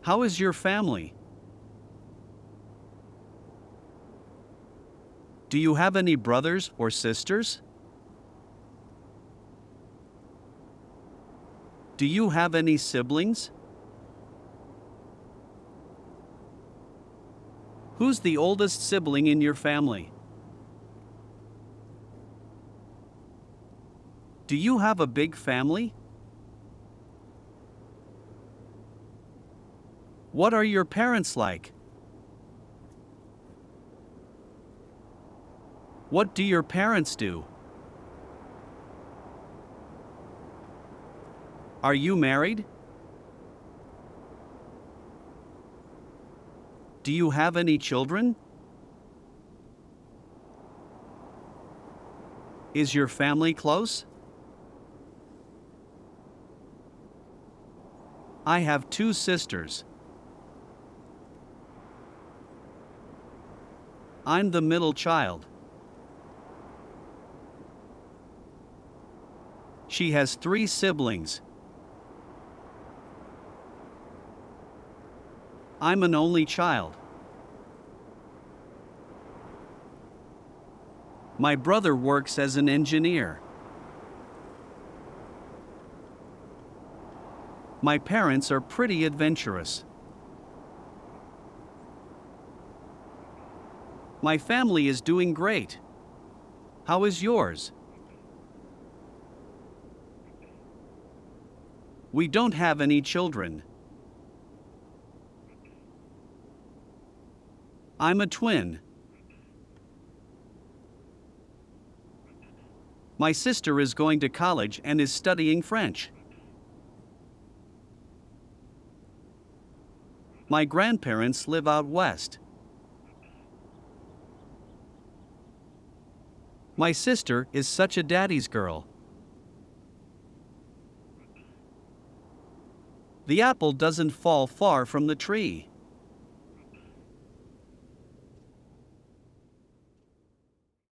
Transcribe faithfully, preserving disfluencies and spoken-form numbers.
How is your family? Do you have any brothers or sisters? Do you have any siblings? Who's the oldest sibling in your family? Do you have a big family? What are your parents like? What do your parents do? Are you married? Do you have any children? Is your family close? I have two sisters. I'm the middle child. She has three siblings. I'm an only child. My brother works as an engineer. My parents are pretty adventurous. My family is doing great. How is yours? We don't have any children. I'm a twin. My sister is going to college and is studying French. My grandparents live out west. My sister is such a daddy's girl. The apple doesn't fall far from the tree.